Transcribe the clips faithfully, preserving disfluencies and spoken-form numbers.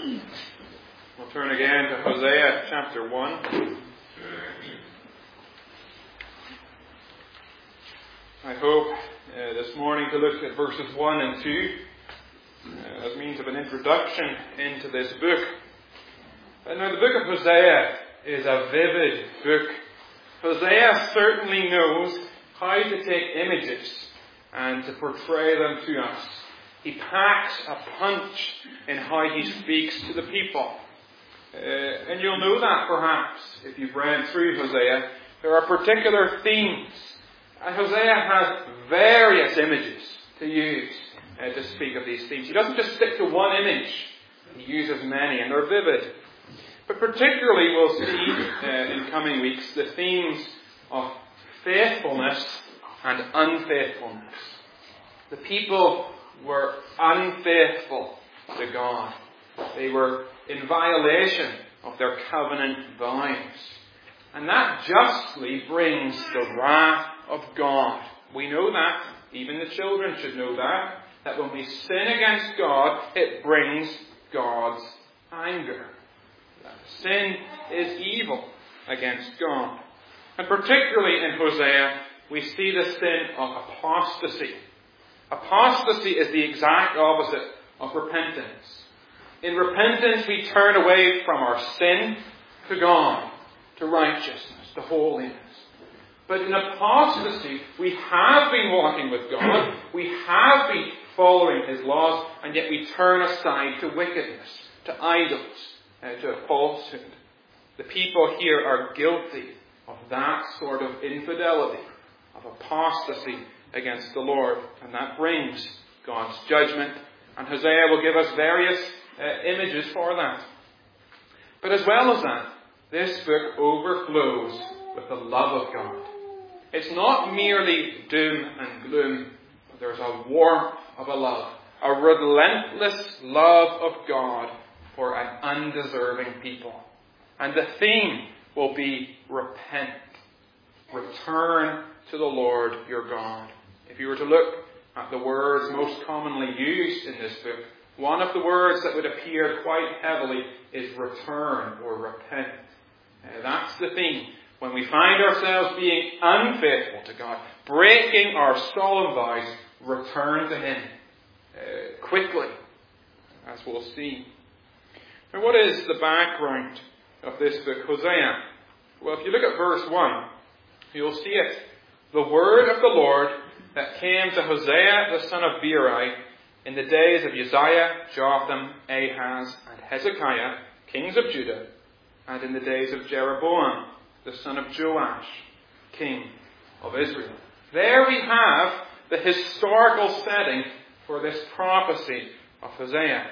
We'll turn again to Hosea chapter one. I hope uh, this morning to look at verses one and two uh, as means of an introduction into this book. Uh, now the book of Hosea is a vivid book. Hosea certainly knows how to take images and to portray them to us. He packs a punch in how he speaks to the people. Uh, and you'll know that perhaps if you've read through Hosea. There are particular themes. And Hosea has various images to use uh, to speak of these themes. He doesn't just stick to one image. He uses many, and they're vivid. But particularly we'll see uh, in coming weeks the themes of faithfulness and unfaithfulness. The people were unfaithful to God. They were in violation of their covenant vows. And that justly brings the wrath of God. We know that. Even the children should know that. That when we sin against God, it brings God's anger. That sin is evil against God. And particularly in Hosea, we see the sin of apostasy. Apostasy is the exact opposite of repentance. In repentance, we turn away from our sin to God, to righteousness, to holiness. But in apostasy, we have been walking with God, we have been following His laws, and yet we turn aside to wickedness, to idols, uh, to falsehood. The people here are guilty of that sort of infidelity, of apostasy against the Lord, and that brings God's judgment. And Hosea will give us various uh, images for that. But as well as that, this book overflows with the love of God. It's not merely doom and gloom, but there's a warmth of a love, a relentless love of God for an undeserving people. And the theme will be repent. Return to the Lord your God. If you were to look at the words most commonly used in this book, one of the words that would appear quite heavily is return or repent. Uh, that's the theme. When we find ourselves being unfaithful to God, breaking our solemn vows, return to Him uh, quickly, as we'll see. Now, what is the background of this book, Hosea? Well, if you look at verse one, you'll see it. The word of the Lord that came to Hosea the son of Beeri in the days of Uzziah, Jotham, Ahaz, and Hezekiah, kings of Judah, and in the days of Jeroboam, the son of Joash, king of Israel. There we have the historical setting for this prophecy of Hosea.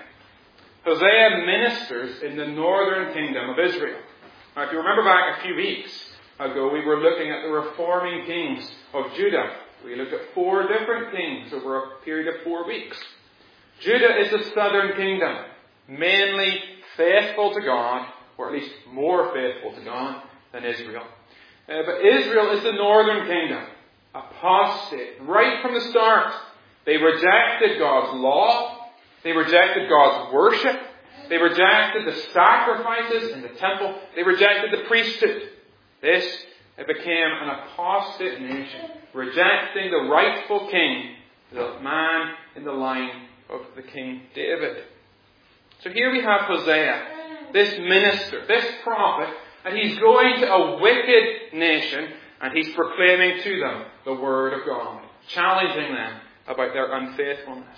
Hosea ministers in the northern kingdom of Israel. Now, if you remember back a few weeks ago, we were looking at the reforming kings of Judah. We looked at four different kings over a period of four weeks. Judah is the southern kingdom, mainly faithful to God, or at least more faithful to God than Israel. Uh, but Israel is the northern kingdom, apostate right from the start. They rejected God's law. They rejected God's worship. They rejected the sacrifices in the temple. They rejected the priesthood. This it became an apostate nation, rejecting the rightful king, the man in the line of the King David. So here we have Hosea, this minister, this prophet, and he's going to a wicked nation, and he's proclaiming to them the word of God, challenging them about their unfaithfulness.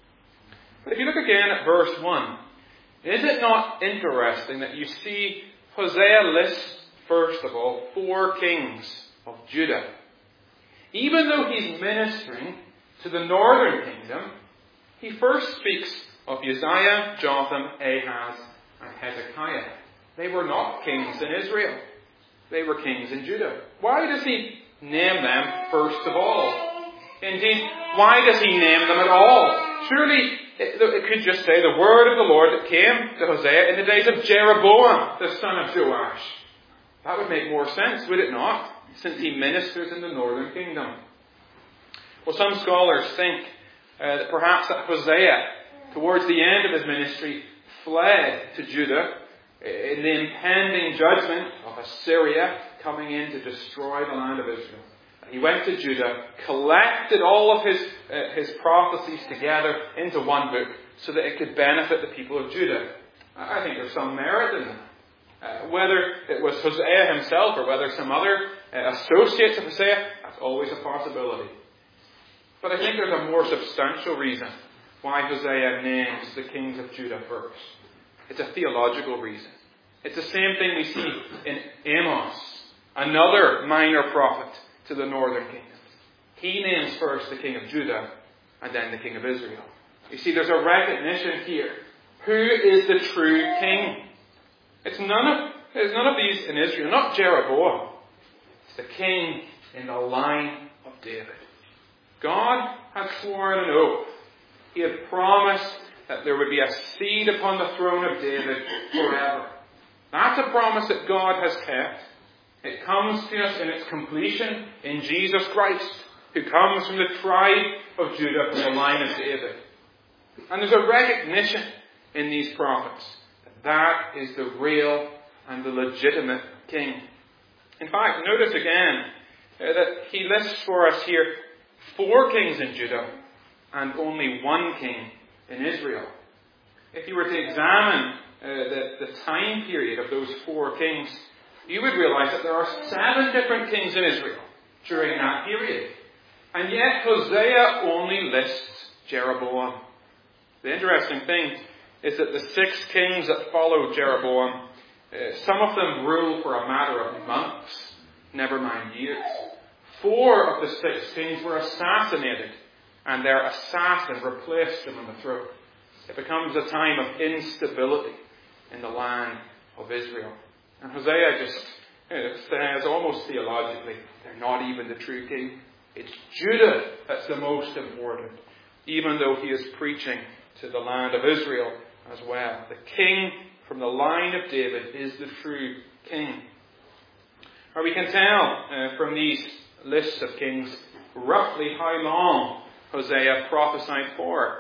But if you look again at verse one, is it not interesting that you see Hosea lists, first of all, four kings of Judah. Even though he's ministering to the northern kingdom, he first speaks of Uzziah, Jotham, Ahaz, and Hezekiah. They were not kings in Israel. They were kings in Judah. Why does he name them first of all? Indeed, why does he name them at all? Surely it, it could just say the word of the Lord that came to Hosea in the days of Jeroboam, the son of Joash. That would make more sense, would it not? Since he ministers in the northern kingdom. Well, some scholars think uh, that perhaps that Hosea, towards the end of his ministry, fled to Judah in the impending judgment of Assyria coming in to destroy the land of Israel. He went to Judah, collected all of his, uh, his prophecies together into one book so that it could benefit the people of Judah. I think there's some merit in that. Uh, whether it was Hosea himself or whether some other uh, associates of Hosea, that's always a possibility. But I think there's a more substantial reason why Hosea names the kings of Judah first. It's a theological reason. It's the same thing we see in Amos, another minor prophet to the northern kingdom. He names first the king of Judah and then the king of Israel. You see, there's a recognition here. Who is the true king? It's none of, there's none of these in Israel, not Jeroboam. It's the king in the line of David. God had sworn an oath. He had promised that there would be a seed upon the throne of David forever. That's a promise that God has kept. It comes to us in its completion in Jesus Christ, who comes from the tribe of Judah, from the line of David. And there's a recognition in these prophets that that is the real and the legitimate king. In fact, notice again uh, that he lists for us here four kings in Judah and only one king in Israel. If you were to examine uh, the, the time period of those four kings, you would realize that there are seven different kings in Israel during that period. And yet Hosea only lists Jeroboam. The interesting thing is that the six kings that followed Jeroboam, uh, some of them ruled for a matter of months, never mind years. Four of the six kings were assassinated, and their assassin replaced them on the throne. It becomes a time of instability in the land of Israel. And Hosea just you know, says almost theologically, they're not even the true king. It's Judah that's the most important, even though he is preaching to the land of Israel as well. The king from the line of David is the true king. Or we can tell uh, from these lists of kings roughly how long Hosea prophesied for.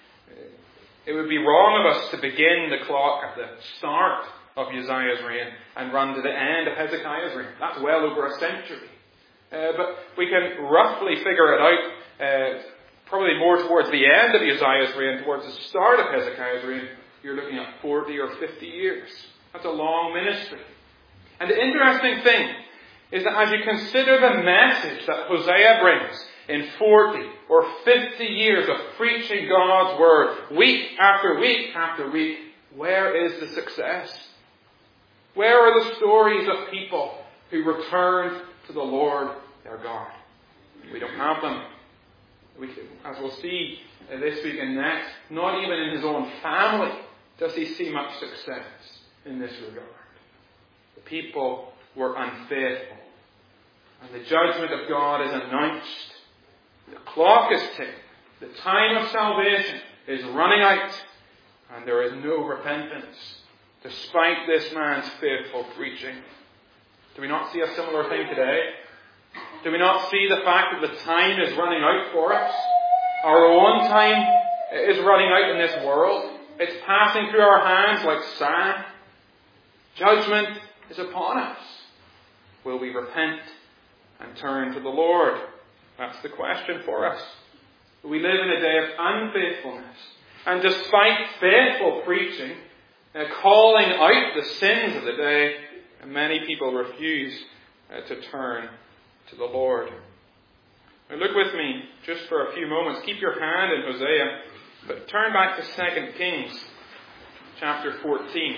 It would be wrong of us to begin the clock at the start of Uzziah's reign and run to the end of Hezekiah's reign. That's well over a century. Uh, but we can roughly figure it out, uh, probably more towards the end of Uzziah's reign, towards the start of Hezekiah's reign. You're looking at forty or fifty years. That's a long ministry. And the interesting thing is that as you consider the message that Hosea brings in forty or fifty years of preaching God's word, week after week after week, where is the success? Where are the stories of people who returned to the Lord their God? We don't have them. We, as we'll see this week and next, not even in his own family does he see much success in this regard. The people were unfaithful. And the judgment of God is announced. The clock is ticking. The time of salvation is running out. And there is no repentance, despite this man's faithful preaching. Do we not see a similar thing today? Do we not see the fact that the time is running out for us? Our own time is running out in this world. It's passing through our hands like sand. Judgment is upon us. Will we repent and turn to the Lord? That's the question for us. We live in a day of unfaithfulness. And despite faithful preaching, uh, calling out the sins of the day, many people refuse uh, to turn to the Lord. Now look with me just for a few moments. Keep your hand in Hosea, but turn back to Second Kings chapter fourteen.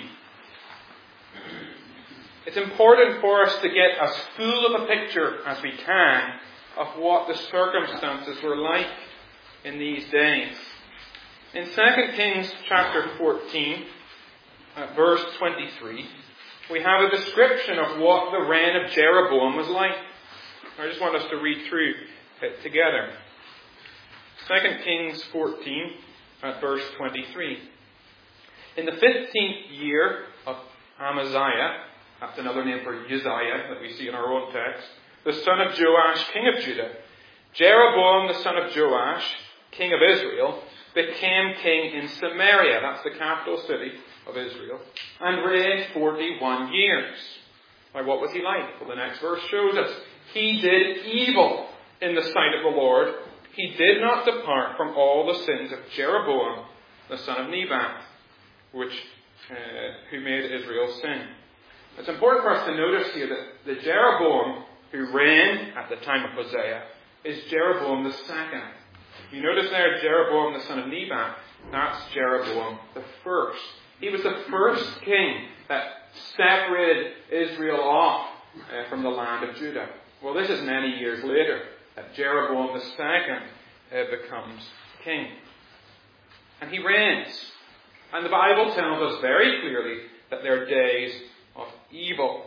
It's important for us to get as full of a picture as we can of what the circumstances were like in these days. In Second Kings chapter fourteen, uh, verse twenty-three, we have a description of what the reign of Jeroboam was like. I just want us to read through it together. Second Kings fourteen, at verse twenty-three. In the fifteenth year of Amaziah, that's another name for Uzziah that we see in our own text, the son of Joash, king of Judah, Jeroboam, the son of Joash, king of Israel, became king in Samaria, that's the capital city, of Israel, and reigned forty-one years. Now, what was he like? Well, the next verse shows us. He did evil in the sight of the Lord. He did not depart from all the sins of Jeroboam, the son of Nebat, which uh, who made Israel sin. It's important for us to notice here that the Jeroboam who reigned at the time of Hosea is Jeroboam the second. You notice there Jeroboam the son of Nebat. That's Jeroboam the first. He was the first king that separated Israel off uh, from the land of Judah. Well, this is many years later that Jeroboam the second uh, becomes king. And he reigns. And the Bible tells us very clearly that they're days of evil.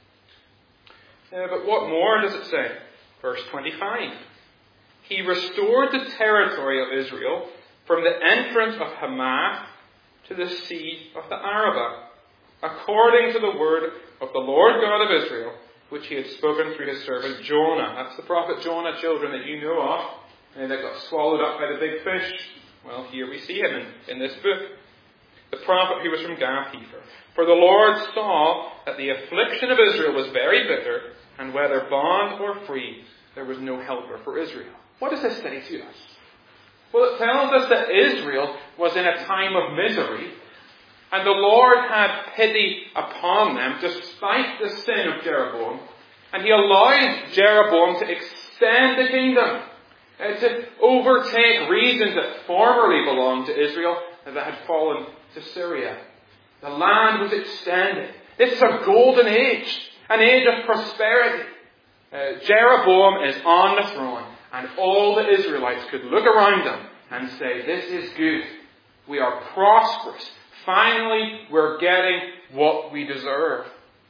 Uh, but what more does it say? Verse twenty-five. He restored the territory of Israel from the entrance of Hamath to the sea of the Arabah, according to the word of the Lord God of Israel, which he had spoken through his servant Jonah. That's the prophet Jonah, children, that you know of, and that got swallowed up by the big fish. Well, here we see him in, in this book. The prophet who was from Gath-hepher. For the Lord saw that the affliction of Israel was very bitter, and whether bond or free, there was no helper for Israel. What does this say to us? Well, it tells us that Israel was in a time of misery, and the Lord had pity upon them despite the sin of Jeroboam, and he allowed Jeroboam to extend the kingdom, uh, to overtake regions that formerly belonged to Israel and that had fallen to Syria. The land was extended. This is a golden age, an age of prosperity. Uh, Jeroboam is on the throne, and all the Israelites could look around them and say, this is good. We are prosperous. Finally, we're getting what we deserve.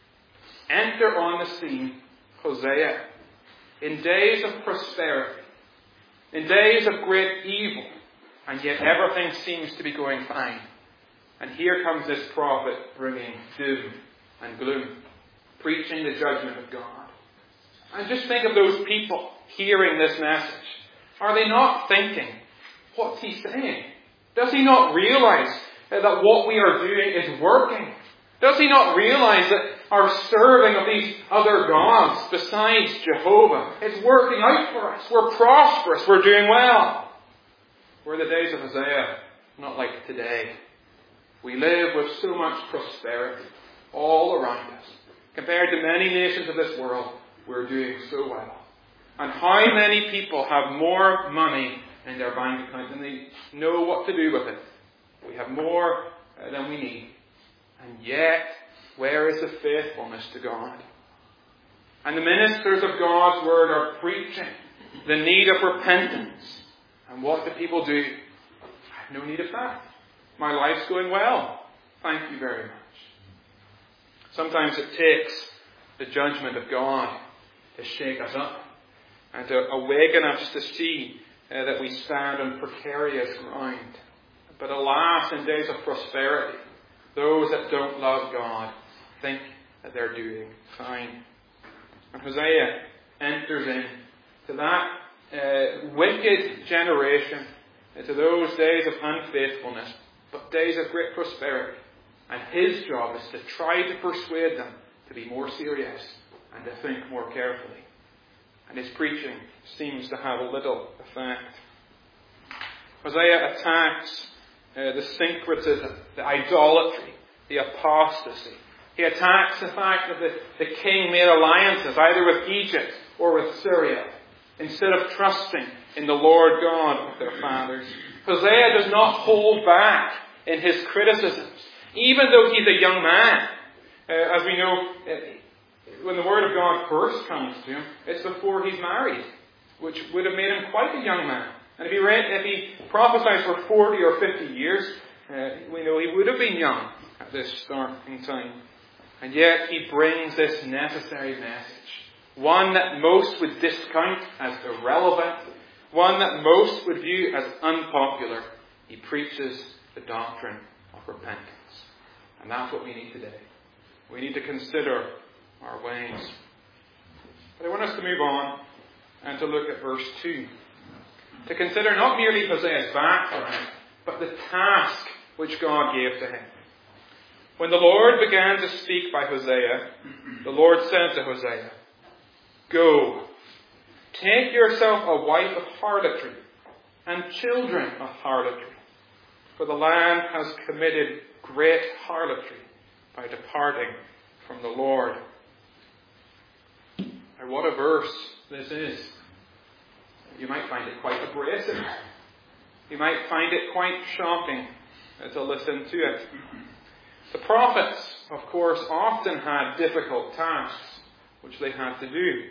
Enter on the scene Hosea. In days of prosperity, in days of great evil, and yet everything seems to be going fine. And here comes this prophet bringing doom and gloom, preaching the judgment of God. And just think of those people hearing this message. Are they not thinking, what's he saying? Does he not realize that what we are doing is working? Does he not realize that our serving of these other gods besides Jehovah is working out for us? We're prosperous. We're doing well. We're the days of Hosea, not like today. We live with so much prosperity all around us. Compared to many nations of this world, we're doing so well. And how many people have more money in their bank account than they know what to do with it? We have more uh, than we need. And yet, where is the faithfulness to God? And the ministers of God's word are preaching the need of repentance. And what do people do? I have no need of that. My life's going well. Thank you very much. Sometimes it takes the judgment of God to shake us up and to awaken us to see uh, that we stand on precarious ground. But alas, in days of prosperity, those that don't love God think that they're doing fine. And Hosea enters in to that uh, wicked generation, into those days of unfaithfulness, but days of great prosperity. And his job is to try to persuade them to be more serious and to think more carefully. And his preaching seems to have little effect. Hosea attacks uh, the syncretism, the idolatry, the apostasy. He attacks the fact that the, the king made alliances either with Egypt or with Syria instead of trusting in the Lord God of their fathers. Hosea does not hold back in his criticisms, even though he's a young man. Uh, as we know, uh, when the word of God first comes to him, it's before he's married, which would have made him quite a young man. And if he read, if he prophesied for forty or fifty years, uh, we know he would have been young at this starting time. And yet he brings this necessary message, one that most would discount as irrelevant, one that most would view as unpopular. He preaches the doctrine of repentance. And that's what we need today. We need to consider our ways. But I want us to move on and to look at verse two. To consider not merely Hosea's background, but the task which God gave to him. When the Lord began to speak by Hosea, the Lord said to Hosea, "Go, take yourself a wife of harlotry and children of harlotry, for the land has committed great harlotry by departing from the Lord." And what a verse this is. You might find it quite abrasive. You might find it quite shocking to listen to it. The prophets, of course, often had difficult tasks which they had to do.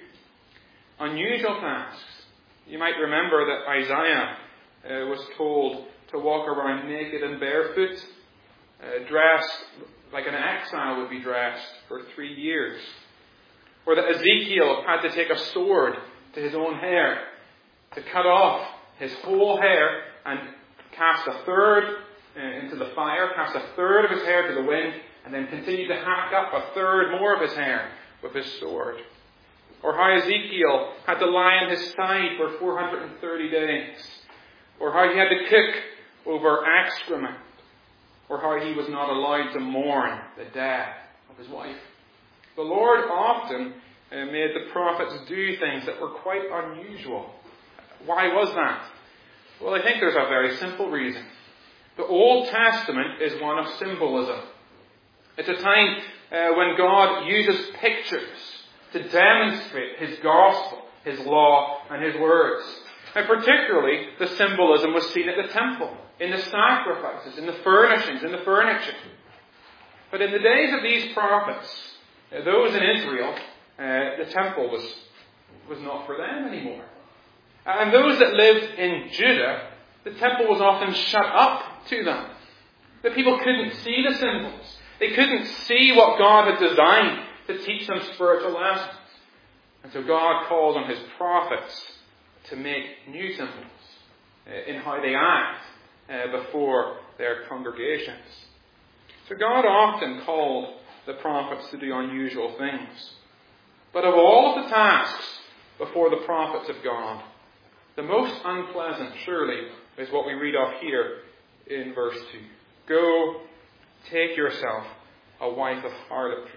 Unusual tasks. You might remember that Isaiah uh, was told to walk around naked and barefoot, uh, dressed like an exile would be dressed for three years. Or that Ezekiel had to take a sword to his own hair, to cut off his whole hair and cast a third uh, into the fire, cast a third of his hair to the wind, and then continue to hack up a third more of his hair with his sword. Or how Ezekiel had to lie on his side for four hundred thirty days. Or how he had to cook over excrement. Or how he was not allowed to mourn the death of his wife. The Lord often uh, made the prophets do things that were quite unusual. Why was that? Well, I think there's a very simple reason. The Old Testament is one of symbolism. It's a time uh, when God uses pictures to demonstrate His gospel, His law, and His words. And particularly, the symbolism was seen at the temple, in the sacrifices, in the furnishings, in the furniture. But in the days of these prophets, uh, those in Israel, uh, the temple was, was not for them anymore. And those that lived in Judah, the temple was often shut up to them. The people couldn't see the symbols. They couldn't see what God had designed to teach them spiritual lessons. And so God called on His prophets to make new symbols in how they act before their congregations. So God often called the prophets to do unusual things. But of all of the tasks before the prophets of God, the most unpleasant, surely, is what we read off here in verse two. Go, take yourself a wife of harlotry.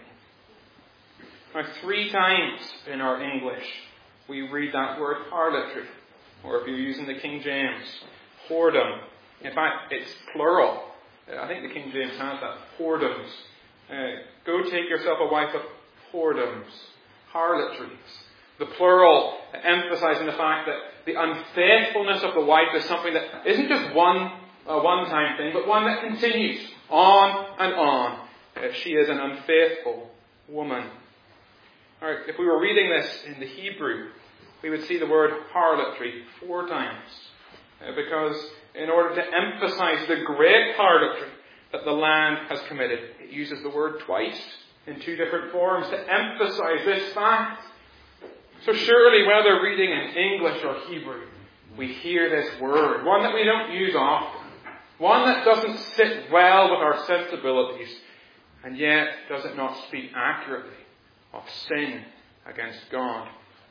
Now, three times in our English, we read that word harlotry. Or if you're using the King James, whoredom. In fact, it's plural. I think the King James has that. Whoredoms. Uh, go take yourself a wife of whoredoms. Harlotries. The plural emphasizing the fact that the unfaithfulness of the wife is something that isn't just one a one-time thing, but one that continues on and on. Uh, she is an unfaithful woman. All right, if we were reading this in the Hebrew, we would see the word harlotry four times. Uh, because in order to emphasize the great harlotry that the land has committed, it uses the word twice in two different forms to emphasize this fact. So surely, whether reading in English or Hebrew, we hear this word, one that we don't use often, one that doesn't sit well with our sensibilities, and yet does it not speak accurately of sin against God.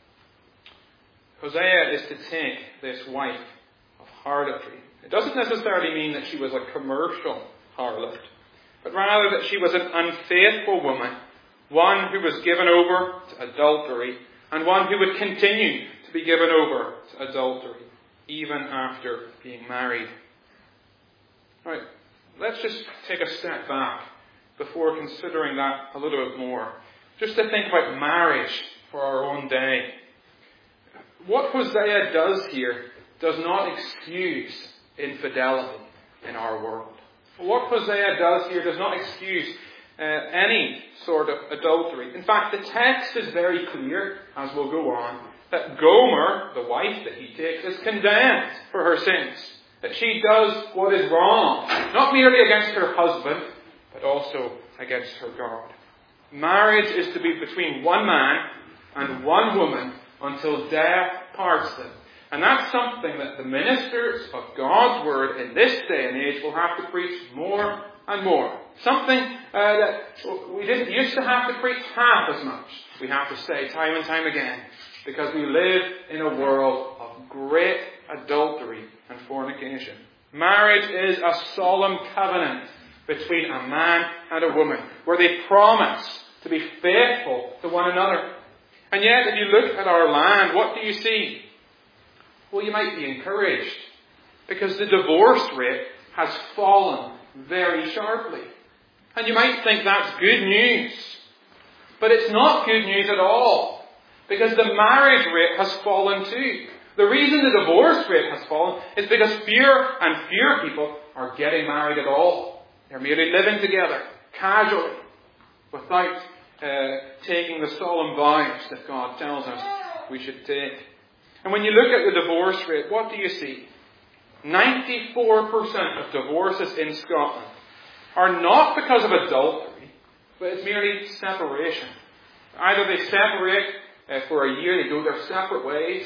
Hosea is to take this wife of harlotry. It doesn't necessarily mean that she was a commercial harlot, but rather that she was an unfaithful woman, one who was given over to adultery, and one who would continue to be given over to adultery, even after being married. All right, let's just take a step back before considering that a little bit more. Just to think about marriage for our own day. What Hosea does here does not excuse infidelity in our world. What Hosea does here does not excuse uh, any sort of adultery. In fact, the text is very clear, as we'll go on, that Gomer, the wife that he takes, is condemned for her sins. That she does what is wrong, not merely against her husband, but also against her God. Marriage is to be between one man and one woman until death parts them. And that's something that the ministers of God's Word in this day and age will have to preach more and more. Something uh, that we didn't used to have to preach half as much. We have to say time and time again, because we live in a world of great adultery and fornication. Marriage is a solemn covenant between a man and a woman, where they promise to be faithful to one another. And yet, if you look at our land, what do you see? Well, you might be encouraged, because the divorce rate has fallen very sharply. And you might think that's good news. But it's not good news at all, because the marriage rate has fallen too. The reason the divorce rate has fallen is because fewer and fewer people are getting married at all. They're merely living together, casually, without uh, taking the solemn vows that God tells us we should take. And when you look at the divorce rate, what do you see? ninety-four percent of divorces in Scotland are not because of adultery, but it's merely separation. Either they separate uh, for a year, they go their separate ways,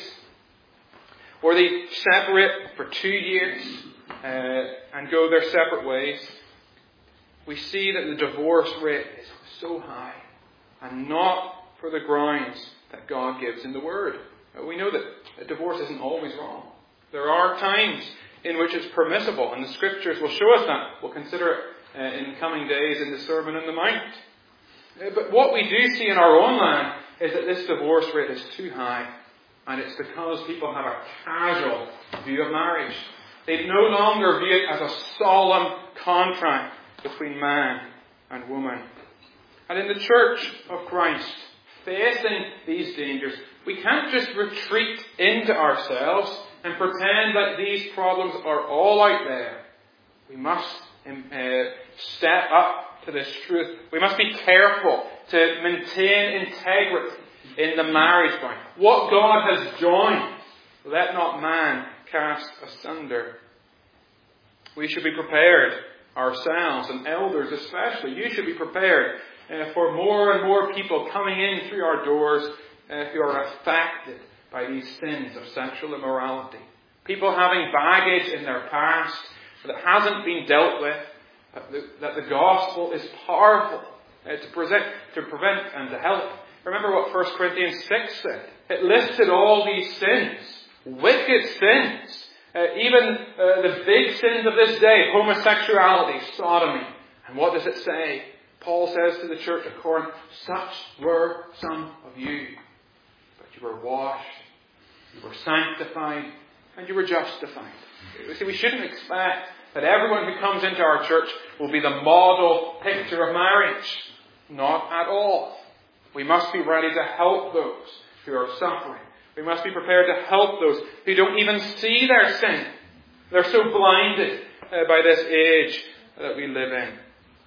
or they separate for two years uh, and go their separate ways. We see that the divorce rate is so high, and not for the grounds that God gives in the Word. We know that divorce isn't always wrong. There are times in which it's permissible, and the Scriptures will show us that. We'll consider it uh, in coming days in the Sermon on the Mount. Uh, but what we do see in our own land is that this divorce rate is too high, and it's because people have a casual view of marriage. They no longer view it as a solemn contract between man and woman. And in the Church of Christ, facing these dangers, we can't just retreat into ourselves and pretend that these problems are all out there. We must uh, step up to this truth. We must be careful to maintain integrity in the marriage bond. What God has joined, let not man cast asunder. We should be prepared ourselves, and elders especially. You should be prepared uh, for more and more people coming in through our doors uh, who are affected by these sins of sexual immorality. People having baggage in their past that hasn't been dealt with, that the, that the gospel is powerful uh, to, present, to prevent and to help. Remember what First Corinthians six said. It listed all these sins, wicked sins, uh, even uh, the big sins of this day, homosexuality, sodomy. And what does it say? Paul says to the church at Corinth, such were some of you, but you were washed, you were sanctified, and you were justified. You see, we shouldn't expect that everyone who comes into our church will be the model picture of marriage. Not at all. We must be ready to help those who are suffering. We must be prepared to help those who don't even see their sin. They're so blinded uh, by this age that we live in.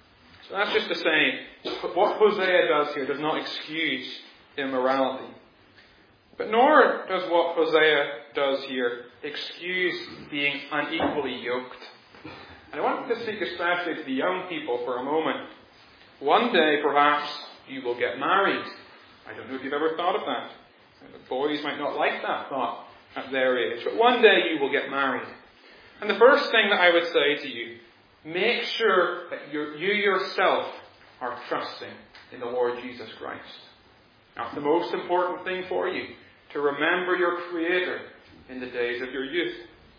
So that's just to say, what Hosea does here does not excuse immorality. But nor does what Hosea does here excuse being unequally yoked. And I want to speak especially to the young people for a moment. One day, perhaps, you will get married. I don't know if you've ever thought of that. The boys might not like that thought at their age. But one day you will get married. And the first thing that I would say to you, make sure that you yourself are trusting in the Lord Jesus Christ. That's the most important thing for you, to remember your Creator in the days of your youth.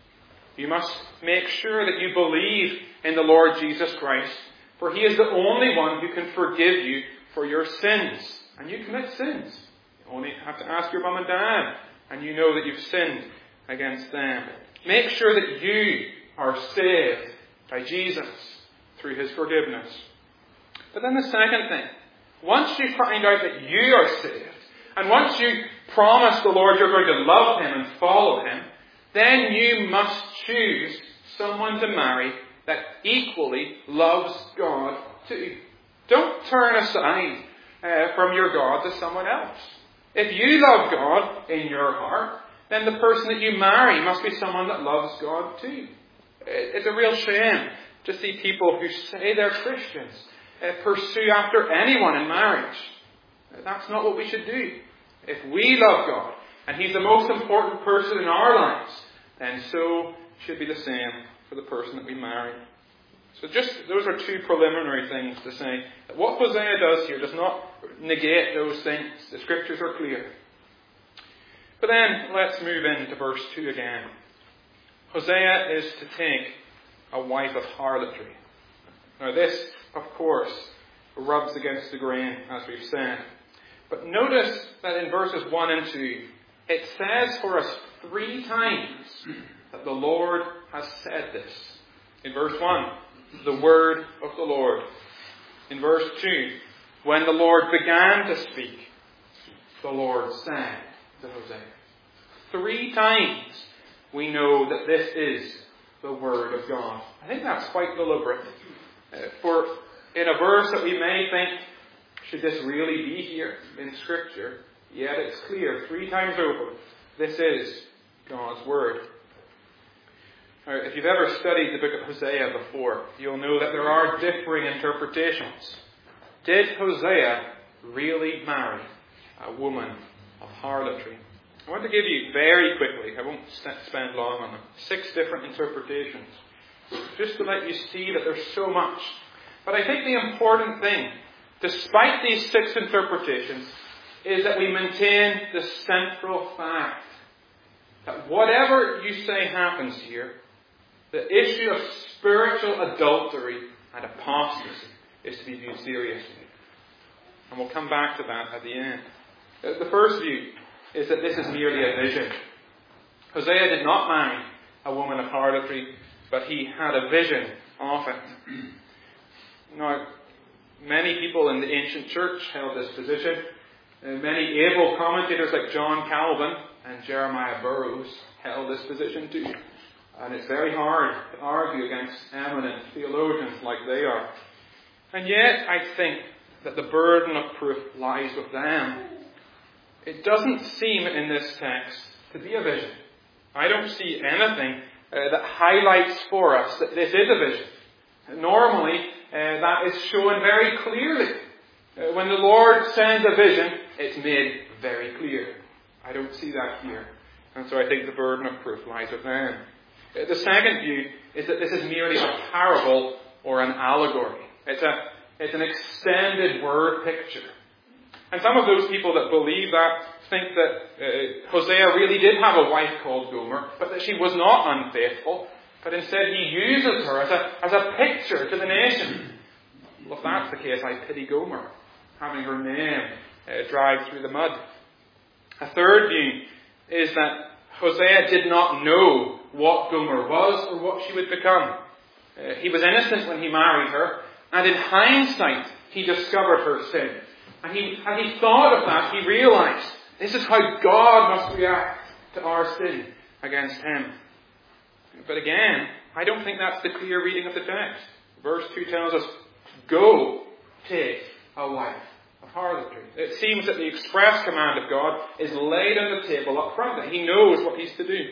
You must make sure that you believe in the Lord Jesus Christ, for He is the only one who can forgive you for your sins. And you commit sins. You only have to ask your mum and dad, and you know that you've sinned against them. Make sure that you are saved by Jesus through His forgiveness. But then the second thing, once you find out that you are saved, and once you promise the Lord you're going to love Him and follow Him, then you must choose someone to marry that equally loves God too. Don't turn aside uh, from your God to someone else. If you love God in your heart, then the person that you marry must be someone that loves God too. It's a real shame to see people who say they're Christians uh, pursue after anyone in marriage. That's not what we should do. If we love God, and He's the most important person in our lives, then so should be the same for the person that we marry. So just, those are two preliminary things to say. That what Hosea does here does not negate those things. The Scriptures are clear. But then, let's move into verse two again. Hosea is to take a wife of harlotry. Now this, of course, rubs against the grain, as we've said. But notice that in verses one and two, it says for us three times that the Lord has said this. In verse one, the word of the Lord. In verse two, when the Lord began to speak, the Lord said to Hosea. Three times we know that this is the word of God. I think that's quite deliberate. Uh, for in a verse that we may think, should this really be here in Scripture? Yet it's clear, three times over, this is God's word. Now, if you've ever studied the book of Hosea before, you'll know that there are differing interpretations. Did Hosea really marry a woman of harlotry? I want to give you very quickly, I won't spend long on them, six different interpretations, just to let you see that there's so much. But I think the important thing, despite these six interpretations, is that we maintain the central fact that whatever you say happens here, the issue of spiritual adultery and apostasy is to be viewed seriously. And we'll come back to that at the end. The first view is that this is merely a vision. Hosea did not marry a woman of harlotry, but he had a vision of it. Now, many people in the ancient church held this position. And many able commentators like John Calvin and Jeremiah Burroughs held this position too. And it's very hard to argue against eminent theologians like they are. And yet, I think that the burden of proof lies with them. It doesn't seem in this text to be a vision. I don't see anything uh, that highlights for us that this is a vision. Normally, uh, that is shown very clearly. Uh, when the Lord sends a vision, it's made very clear. I don't see that here. And so I think the burden of proof lies with them. Uh, the second view is that this is merely a parable or an allegory. It's a it's an extended word picture. And some of those people that believe that think that uh, Hosea really did have a wife called Gomer, but that she was not unfaithful, but instead he uses her as a, as a picture to the nation. Well, if that's the case, I pity Gomer, having her name uh, dragged through the mud. A third view is that Hosea did not know what Gomer was or what she would become. Uh, he was innocent when he married her, and in hindsight, he discovered her sin. And he, as he thought of that, he realized, this is how God must react to our sin against him. But again, I don't think that's the clear reading of the text. Verse two tells us, go take a wife of harlotry. It seems that the express command of God is laid on the table up front, that he knows what he's to do.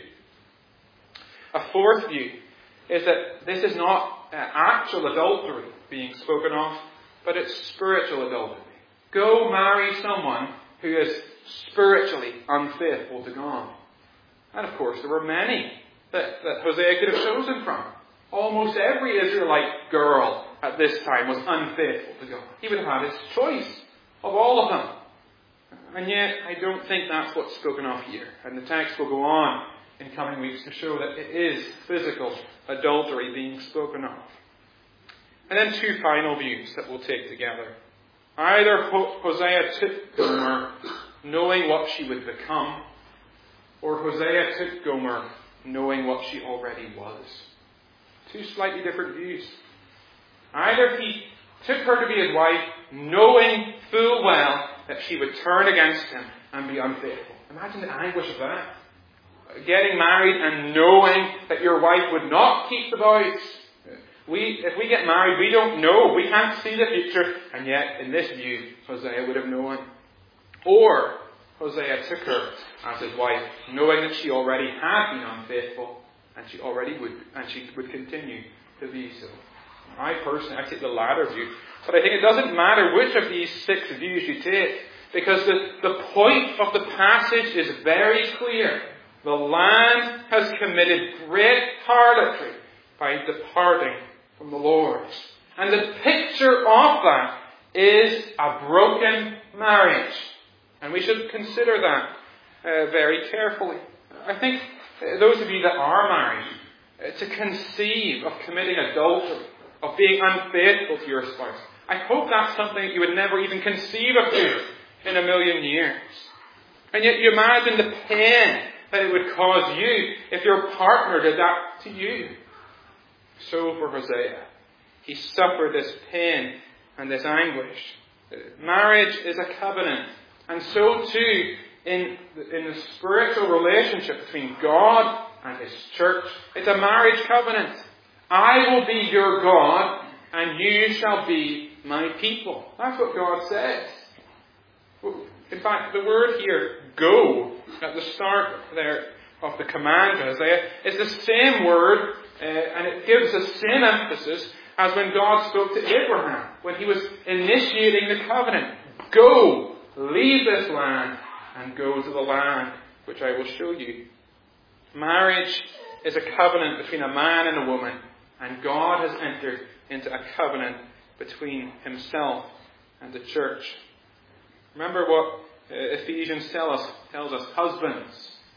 A fourth view is that this is not uh, actual adultery being spoken of, but it's spiritual adultery. Go marry someone who is spiritually unfaithful to God. And of course, there were many that, that Hosea could have chosen from. Almost every Israelite girl at this time was unfaithful to God. He would have had his choice of all of them. And yet, I don't think that's what's spoken of here. And the text will go on in coming weeks to show that it is physical adultery being spoken of. And then two final views that we'll take together. Either Hosea took Gomer knowing what she would become, or Hosea took Gomer knowing what she already was. Two slightly different views. Either he took her to be his wife knowing full well that she would turn against him and be unfaithful. Imagine the anguish of that. Getting married and knowing that your wife would not keep the vows. We, if we get married, we don't know. We can't see the future. And yet, in this view, Hosea would have known. Or, Hosea took her as his wife, knowing that she already had been unfaithful, and she already would, and she would continue to be so. I personally, I take the latter view. But I think it doesn't matter which of these six views you take, because the, the point of the passage is very clear. The land has committed great harlotry by departing from the Lord. And the picture of that is a broken marriage. And we should consider that uh, very carefully. I think uh, those of you that are married, uh, to conceive of committing adultery of being unfaithful to your spouse. I hope that's something that you would never even conceive of doing in a million years. And yet you imagine the pain that it would cause you if your partner did that to you. So for Hosea, he suffered this pain and this anguish. Marriage is a covenant. And so too, in the, in the spiritual relationship between God and His church, it's a marriage covenant. I will be your God, and you shall be my people. That's what God says. In fact, the word here, go, at the start there of the command to Hosea, is the same word, uh, and it gives the same emphasis as when God spoke to Abraham, when he was initiating the covenant. Go, leave this land, and go to the land which I will show you. Marriage is a covenant between a man and a woman, and God has entered into a covenant between Himself and the church. Remember what Ephesians tell us, tells us, husbands,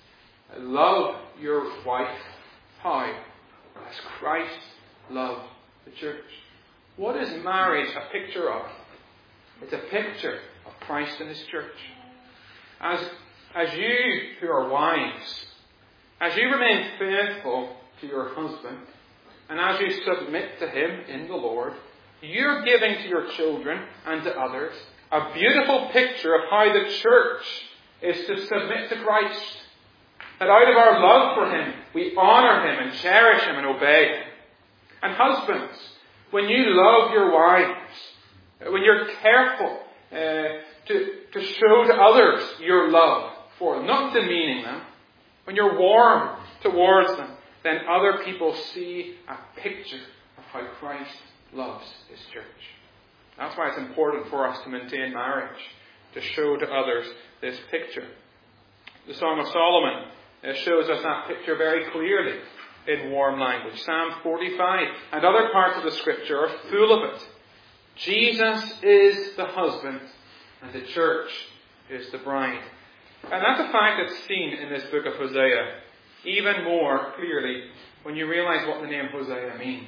love your wife. How? As Christ loved the church. What is marriage a picture of? It's a picture of Christ and His church. As, as you who are wives, as you remain faithful to your husband, and as you submit to him in the Lord, you're giving to your children and to others a beautiful picture of how the church is to submit to Christ. That out of our love for Him, we honour Him and cherish Him and obey Him. And husbands, when you love your wives, when you're careful uh, to, to show to others your love for them, not demeaning them, when you're warm towards them, then other people see a picture of how Christ loves His church. That's why it's important for us to maintain marriage, to show to others this picture. The Song of Solomon shows us that picture very clearly in warm language. Psalm forty-five and other parts of the Scripture are full of it. Jesus is the husband and the church is the bride. And that's a fact that's seen in this book of Hosea even more clearly when you realize what the name Hosea means.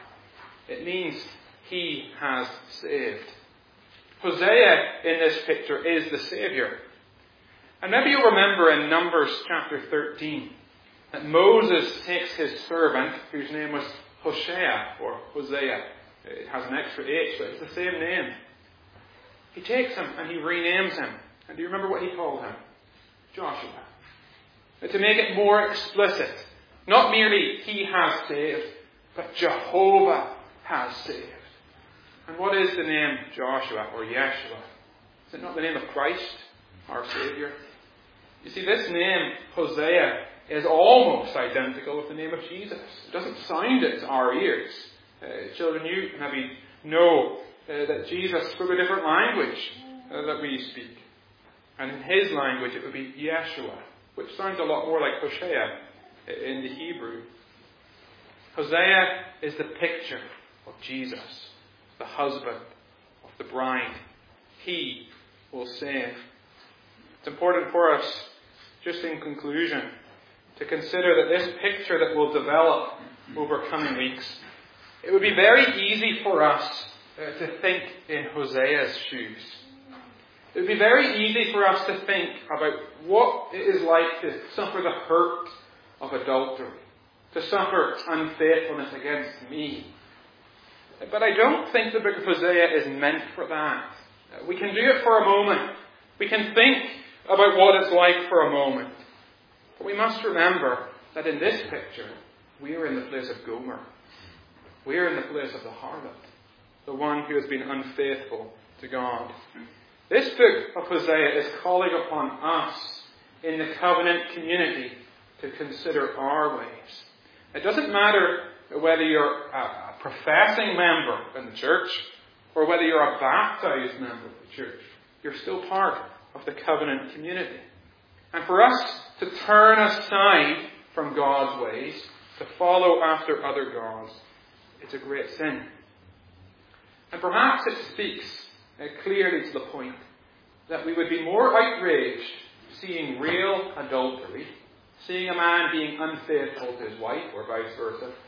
It means He has saved. Hosea in this picture is the Saviour. And maybe you'll remember in Numbers chapter thirteen that Moses takes his servant, whose name was Hoshea or Hosea. It has an extra H, but it's the same name. He takes him and he renames him. And do you remember what he called him? Joshua. To make it more explicit, not merely He has saved, but Jehovah has saved. And what is the name Joshua or Yeshua? Is it not the name of Christ, our Saviour? You see, this name, Hosea, is almost identical with the name of Jesus. It doesn't sound it to our ears. Uh, children, you maybe know uh, that Jesus spoke a different language uh, that we speak. And in His language it would be Yeshua, which sounds a lot more like Hosea in the Hebrew. Hosea is the picture of Jesus, the husband of the bride. He will save. It's important for us, just in conclusion, to consider that this picture that will develop over coming weeks, it would be very easy for us uh, to think in Hosea's shoes. It would be very easy for us to think about what it is like to suffer the hurt of adultery, to suffer unfaithfulness against me. But I don't think the book of Hosea is meant for that. We can do it for a moment. We can think about what it's like for a moment. But we must remember that in this picture, we are in the place of Gomer. We are in the place of the harlot, the one who has been unfaithful to God. This book of Hosea is calling upon us in the covenant community to consider our ways. It doesn't matter whether you're a professing member in the church or whether you're a baptized member of the church. You're still part of the covenant community. And for us to turn aside from God's ways, to follow after other gods, it's a great sin. And perhaps it speaks Uh, clearly to the point that we would be more outraged seeing real adultery, seeing a man being unfaithful to his wife or vice versa,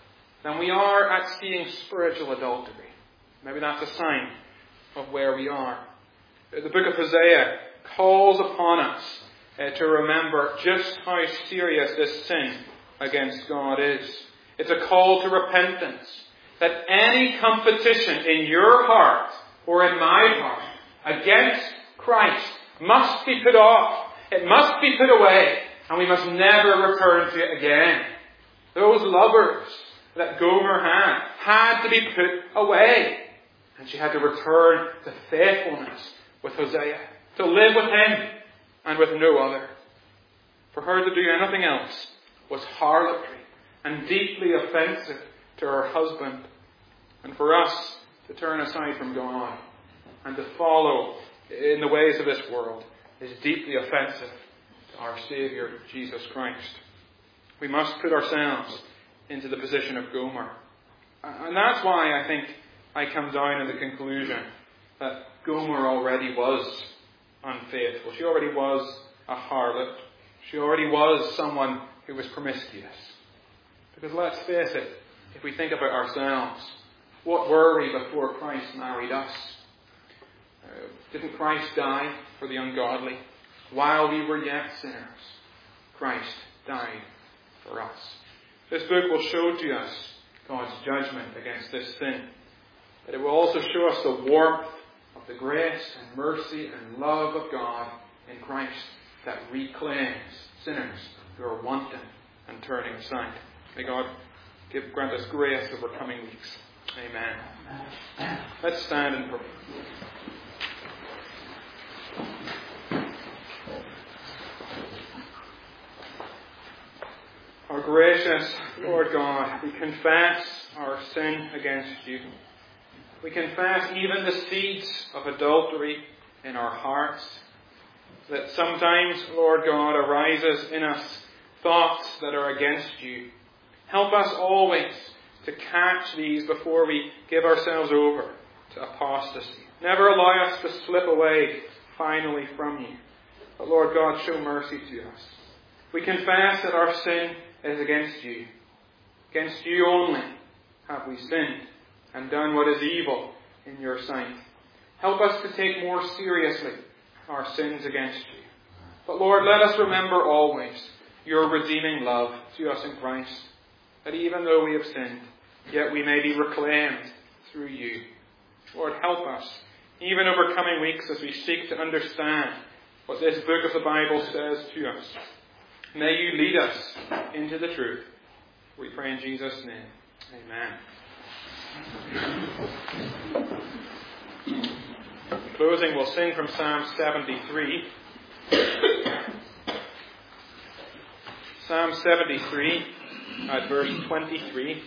than we are at seeing spiritual adultery. Maybe that's a sign of where we are. The book of Hosea calls upon us uh, to remember just how serious this sin against God is. It's a call to repentance. That any competition in your heart or in my heart against Christ must be put off. It must be put away. And we must never return to it again. Those lovers that Gomer had had to be put away. And she had to return to faithfulness with Hosea. To live with him and with no other. For her to do anything else was harlotry and deeply offensive to her husband. And for us to turn aside from God and to follow in the ways of this world is deeply offensive to our Saviour, Jesus Christ. We must put ourselves into the position of Gomer. And that's why I think I come down to the conclusion that Gomer already was unfaithful. She already was a harlot. She already was someone who was promiscuous. Because let's face it, if we think about ourselves, what were we before Christ married us? Uh, didn't Christ die for the ungodly? While we were yet sinners, Christ died for us. This book will show to us God's judgment against this sin. But it will also show us the warmth of the grace and mercy and love of God in Christ that reclaims sinners who are wanting and turning aside. May God give grant us grace over coming weeks. Amen. Let's stand and pray. Our gracious Lord God, we confess our sin against you. We confess even the seeds of adultery in our hearts. That sometimes, Lord God, arises in us thoughts that are against you. Help us always to catch these before we give ourselves over to apostasy. Never allow us to slip away finally from you. But Lord God, show mercy to us. We confess that our sin is against you. Against you only have we sinned and done what is evil in your sight. Help us to take more seriously our sins against you. But Lord, let us remember always your redeeming love to us in Christ. That even though we have sinned, yet we may be reclaimed through you. Lord, help us, even over coming weeks as we seek to understand what this book of the Bible says to us. May you lead us into the truth. We pray in Jesus' name. Amen. In closing, we'll sing from Psalm seventy-three. Psalm seventy-three at verse twenty-three.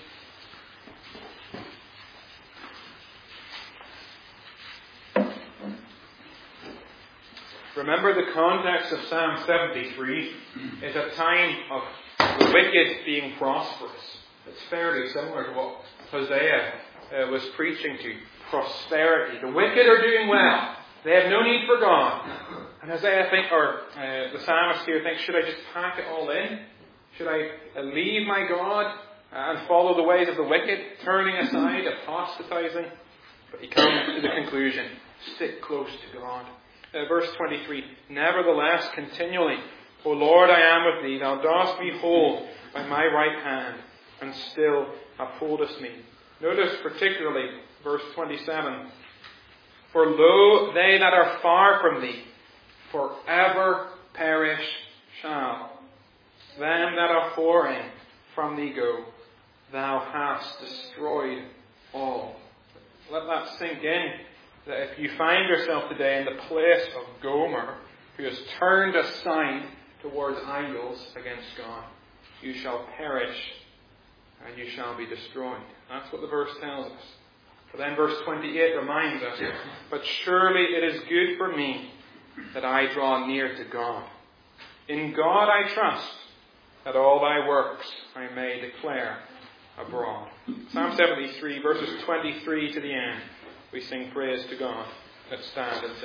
Remember, the context of Psalm seventy-three is a time of the wicked being prosperous. It's fairly similar to what Hosea uh, was preaching to. Prosperity. The wicked are doing well. They have no need for God. And Hosea think, or uh, the psalmist here thinks, should I just pack it all in? Should I uh, leave my God and follow the ways of the wicked, turning aside, apostatizing? But he comes to the conclusion, stick close to God. Uh, verse twenty-three, nevertheless, continually, O Lord, I am with thee. Thou dost me hold by my right hand, and still upholdest me. Notice particularly verse twenty-seven. For lo, they that are far from thee, forever perish shall. Them that are whoring from thee go. Thou hast destroyed all. Let that sink in. That if you find yourself today in the place of Gomer, who has turned aside towards idols against God, you shall perish and you shall be destroyed. That's what the verse tells us. But then verse twenty-eight reminds us, but surely it is good for me that I draw near to God. In God I trust, that all thy works I may declare abroad. Psalm seventy-three, verses twenty-three to the end. We sing praise to God. Let's stand and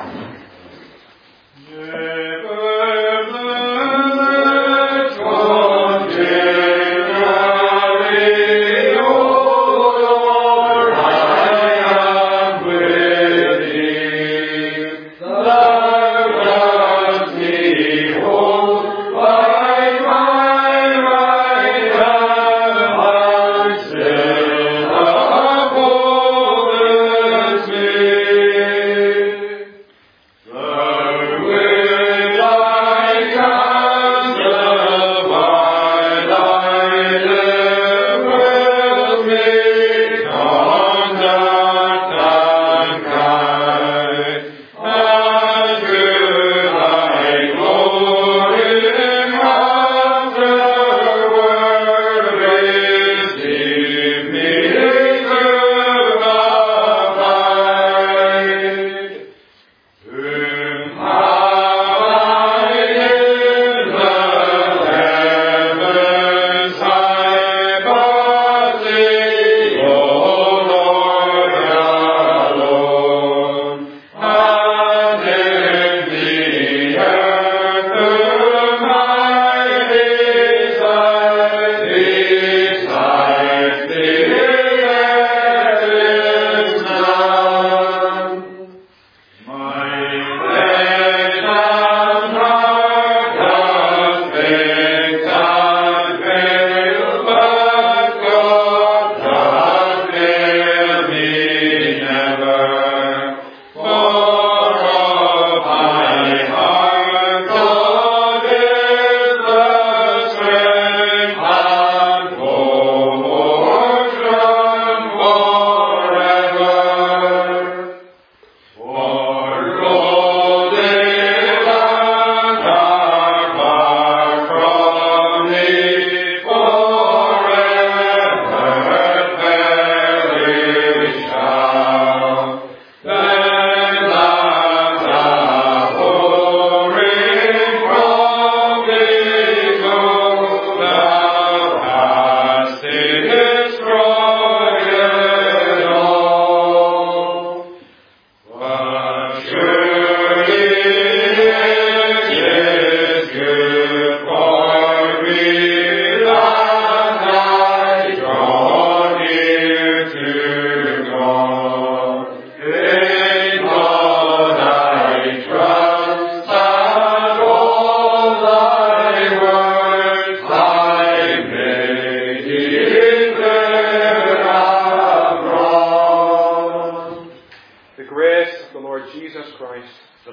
sing. Never let God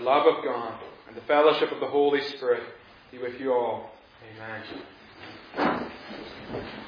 love of God and the fellowship of the Holy Spirit be with you all. Amen.